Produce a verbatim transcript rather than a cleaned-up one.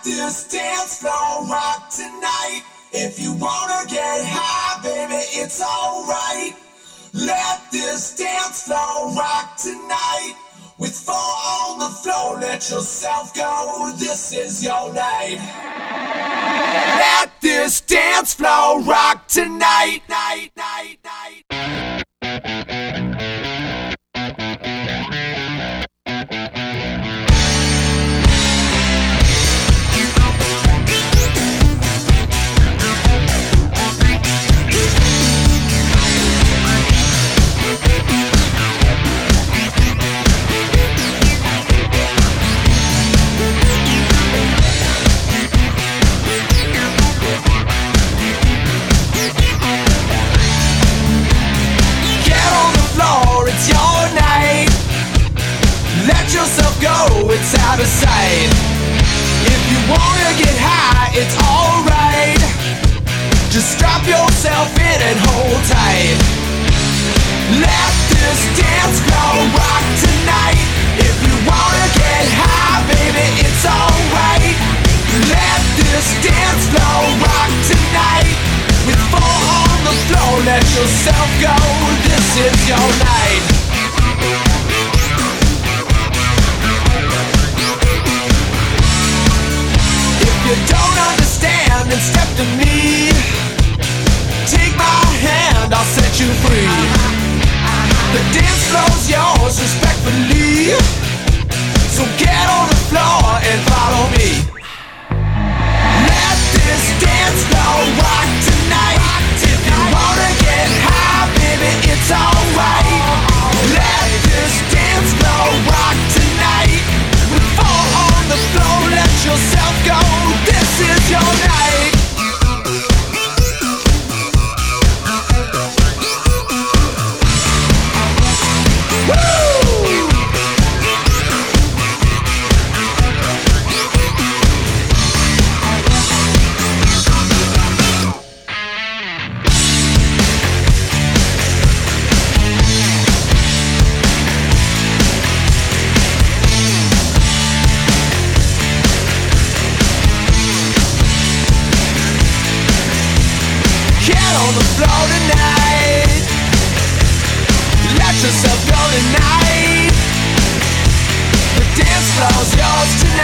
This dance floor rock tonight. If you wanna get high, baby, it's alright. Let this dance floor rock tonight. With four on the floor, let yourself go. This is your night. Let this dance floor rock tonight. Night, night, night. Yourself go, it's out of sight. If you wanna get high, it's alright. Just strap yourself in and hold tight. Let this dance floor rock tonight. If you wanna get high, baby, it's alright. Let this dance floor rock tonight. With four on the floor, let yourself go. This is your night. You don't understand, then step to me. Take my hand, I'll set you free. The dance floor's yours, respectfully. So get on the floor and follow me. Let this dance floor rock tonight. If you wanna get high, baby, it's alright. Let this dance floor rock tonight. With four on the floor, let yourself go. This is your night. Woo! On the floor tonight. Let yourself go tonight. The dance floor's yours tonight.